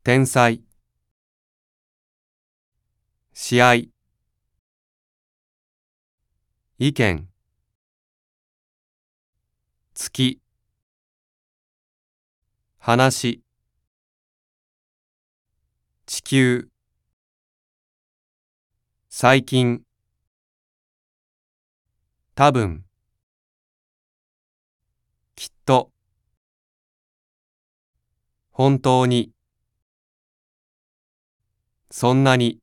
天才、試合、意見、月、話、地球、最近、多分、きっと、本当に、そんなに。